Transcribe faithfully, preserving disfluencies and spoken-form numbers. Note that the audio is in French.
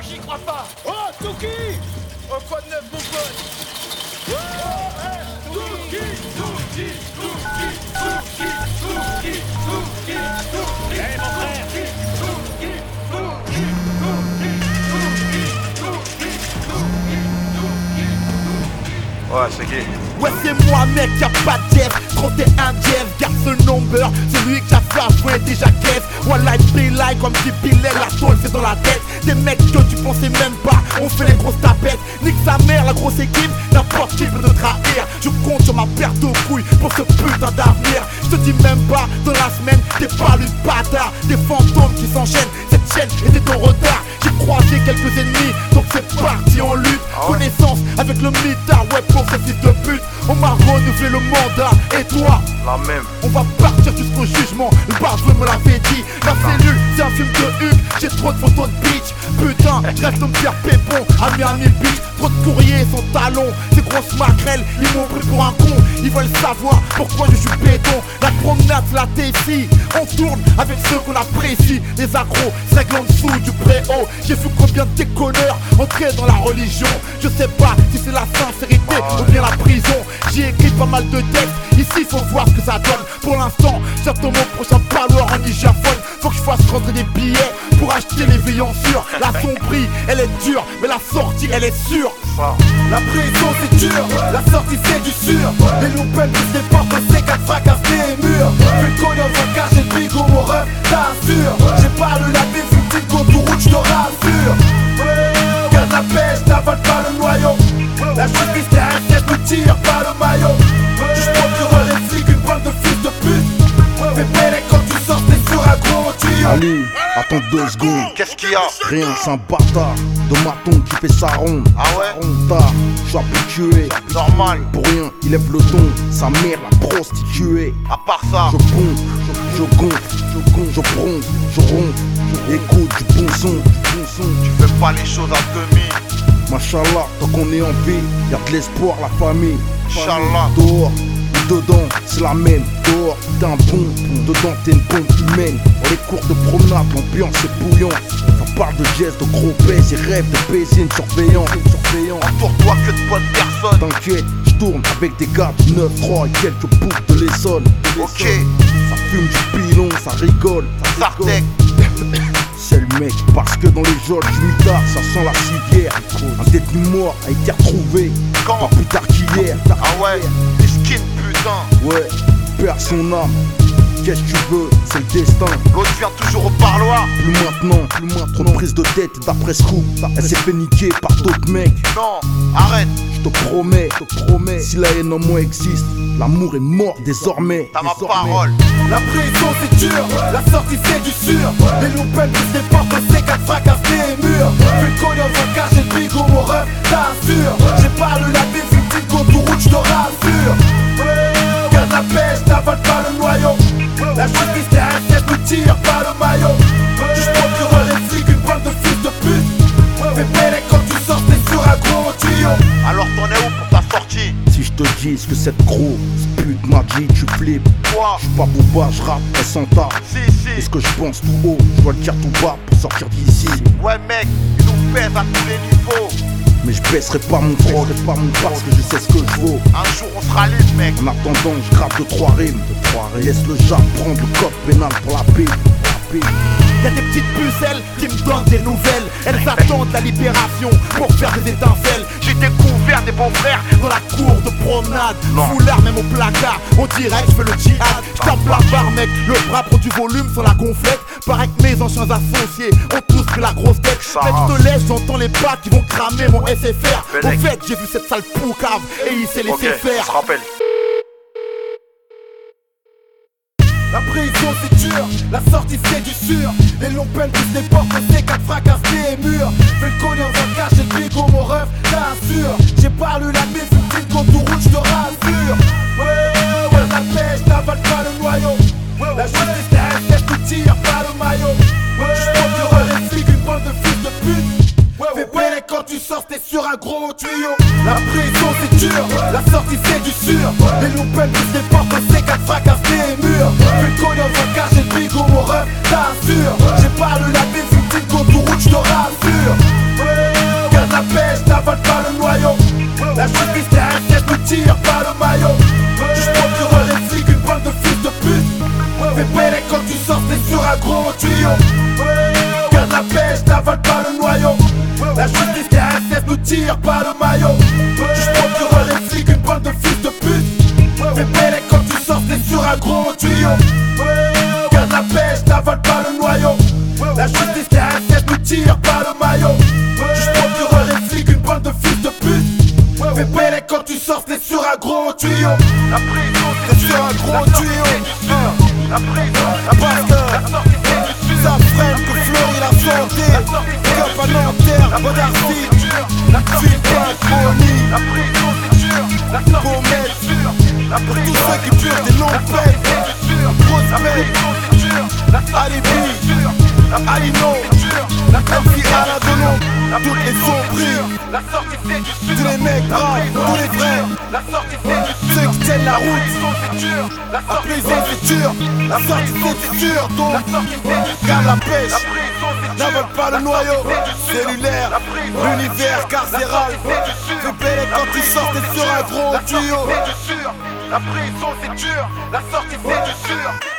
j'y crois pas. Oh, Touki! Oh, quoi de neuf, mon pote? Oh, hey, Touki! Touki! Touki! Touki! Touki! Touki! Touki! Hey, mon frère! Touki! Touki! Touki! Touki! Touki! Touki! Ouais, c'est qui? Ouais, c'est moi, mec, y'a pas de Jeff. trente et un Jeff, garde ce number. C'est lui que j'ai fait jouer déjà caisse. One light, three light, comme dit Billet, la tôle c'est dans la tête. Des mecs que tu pensais même pas, on fait les grosses tapettes. Nique sa mère, la grosse équipe, n'importe qui peut te trahir. Je compte sur ma paire de couilles pour ce putain d'avenir. Je te dis même pas, dans la semaine, t'es pas le bâtard. Des fantômes qui s'enchaînent, cette chaîne était en retard. J'ai croisé quelques ennemis, donc c'est parti en lutte. Ah ouais. Connaissance avec le mitard, ouais, pour ce fils de pute. On m'a renouvelé le mandat, et toi? La même. On va partir jusqu'au jugement, le barbeux me l'avait dit. La cellule, c'est un film de Hugues, j'ai trop de photos de bitch. Putain, je reste me faire pépon, à Miami Beach. Trop de courriers sans talons, ces grosses maquerelles, ils m'ont pris pour un con. Ils veulent savoir pourquoi je suis béton. La promenade, la Tessie, on tourne avec ceux qu'on apprécie. Les accros, c'est en dessous du préau. J'ai vu combien de déconneurs entrer dans la religion. Je sais pas si c'est la sincérité ou bien la prison. J'ai écrit pas mal de textes, ici faut voir ce que ça donne. Pour l'instant, j'attends mon prochain parloir en nijaphone. Faut que je fasse rentrer des billets pour acheter les veillants sûrs. La sombrille, elle est dure, mais la sortie, elle est sûre. La prison c'est dur, la sortie c'est du sûr. Les loupettes poussent les portes, C quatre fracassent les murs. Vu le collier en cache et le bigot mon ref, t'assure. J'ai pas le lavé, vu le petit autoroute, j'te rassure. Garde la pêche, n'avale pas le noyau. La justice derrière cette nous tire pas le maillot. Je procure les flics, une bande de fils de pute. Fais belle quand tu sors, t'es sur un gros tuyau. Ali, attends deux secondes. Qu'est-ce qu'il y a? Rien, c'est un bâtard de maton qui fait sa ronde. Ah ouais? On tard, je suis habitué. Normal. Pour rien, il lève le ton. Sa mère la prostituée. À part ça, Je pompe, je, je gonfle, je gonfle, je bronze, je ronfle. Écoute du bon son, du bon son. tu fais pas les choses à demi. Machallah, tant qu'on est en vie, y'a de l'espoir, la famille. Inch'Allah. Dehors, ou dedans, c'est la même. Dehors, t'es un bon, dedans, t'es une bombe humaine. Dans les cours de promenade, l'ambiance est bouillante. Ça parle de gestes, de gros baise et rêve de baiser une surveillante. Une surveillante. Entoure-toi que de bonnes personnes. T'inquiète, je tourne avec des gars du neuf trois et quelques boucles de l'Essonne. Ok. Ça fume du pilon, ça rigole. Ça rigole. Sartec. C'est le mec, parce que dans les geôles du mitard, ça sent la civière. Un détenu mort a été retrouvé, Quand? pas plus tard qu'hier. Ah ouais, les skins putain. Ouais, perd son âme. Qu'est-ce que tu veux, c'est le destin. L'autre vient toujours au parloir. Plus maintenant, plus maintenant. Trop de prise de tête d'après scoop. Elle s'est fait niquer par d'autres mecs. Non, arrête. Je te promets, je te promets. Si la haine en moi existe, l'amour est mort désormais. T'as ma désormais. parole. La prison c'est dur, la sortie c'est du sûr. Les loupettes poussent les portes, C quatre fracassent les murs. Vu le collier en cache et le bigot mon ref, t'assure. J'ai pas le lavé, vu le petit autoroute, j'te rassure. Garde la pêche, n'avale pas le noyau. La justice derrière cette nous tire pas le maillot. Je procure les flics, une bande de fils de pute. Fais belle quand tu sors, t'es sur un gros tuyau. Alors t'en es où pour ta sortie? Si je te dis ce que cette gros pute m'a dit, tu flippes. Quoi? Je suis pas booba, je rappe, elle s'en tape. Si, Et si. ce que je pense tout haut, je dois le dire tout bas pour sortir d'ici. Ouais mec, ils nous pèsent à tous les niveaux. Mais je baisserai pas mon front, pas mon parce que je sais ce que je vaux. Un jour on sera libre mec. En attendant, je gratte de trois rimes, de trois rimes. Laisse le jab prendre le code pénal pour la paix, pour la paix. Y'a des petites pucelles qui me donnent des nouvelles. Elles attendent la libération pour faire des étincelles. J'ai découvert des bons frères. Dans la cour de promenade, Non. foulard même au placard. On dirait que je fais le djihad. J'tape la barre mec, le bras prend du volume sur la gonflette. Pareil que mes anciens associés ont tous pris la grosse tête. Ça Mec va. je te laisse, j'entends les pas qui vont cramer mon S F R. Au Bellec. fait j'ai vu cette sale poucave et il s'est laissé Ok, on faire. se rappelle. La prison c'est dur, la sortie c'est du sûr. Les longues peines poussent les portes, C quatre fracassent les murs. Fais le collier en cache et le bigot mon ref, t'assure. J'ai pas le lavé, vu le petit autoroute, j'te rassure. Ouais, ouais, la pêche, n'avale pas le noyau. La justice derrière cette nous tire pas le maillot. Je procure les flics, une bande de fils de pute. Fais belle quand tu sors, t'es sur un gros tuyau. La prison c'est dur, la sortie c'est du sûr. Les loupettes poussent les portes, C quatre fracassent les murs. Vu le collier en cache et le bigot mon ref, t'assure. J'ai pas le lavé, vu le petit autoroute, j'te rassure. tire pas le maillot. Je procure les flics, une bande de fils de pute. Fais belle quand tu sors, t'es sur un gros tuyau. Garde la pêche, n'avale pas le noyau. La justice des R S S nous tire pas le maillot. Je procure les flics, une bande de fils de pute. Fais belle quand tu sors, t'es sur un gros tuyau. Garde la pêche, n'avale pas le noyau. La justice des R S S nous tire pas le maillot. Je procure les flics, une bande de fils de pute. Fais belle quand tu sors, t'es sur un gros tuyau. La prison, T'es sur un gros tuyau. la prison, Parce que ça freine que fleurit la santé. Cap à Nanterre, bonne artiste. File pas chronique. la prison, c'est dur. La sortie, Pour mettre c'est dur. La pour tous prison, ceux qui purent des longues peines. c'est dur. Grosse La peine. prison, c'est dur. La sortie, Alibi, c'est dur. La Alino, c'est dur. La M sortie, C Aladono, toutes les sombris. la sortie, c'est du Tous dur. les mecs braves, tous les vrais. La sortie, c'est du dur. Ceux qui tiennent la La route. prison, c'est dur. La La sortie, prison c'est dur, la sortie c'est dur. Donc la sortie, c'est du dur. garde la La pêche, prison, c'est dur. n'avale pas le noyau. Cellulaire, l'univers carcéral. Fais belle quand tu sors, t'es sur un gros La sortie, tuyau. c'est du sûr. La prison, c'est dur. La sortie, c'est du sûr.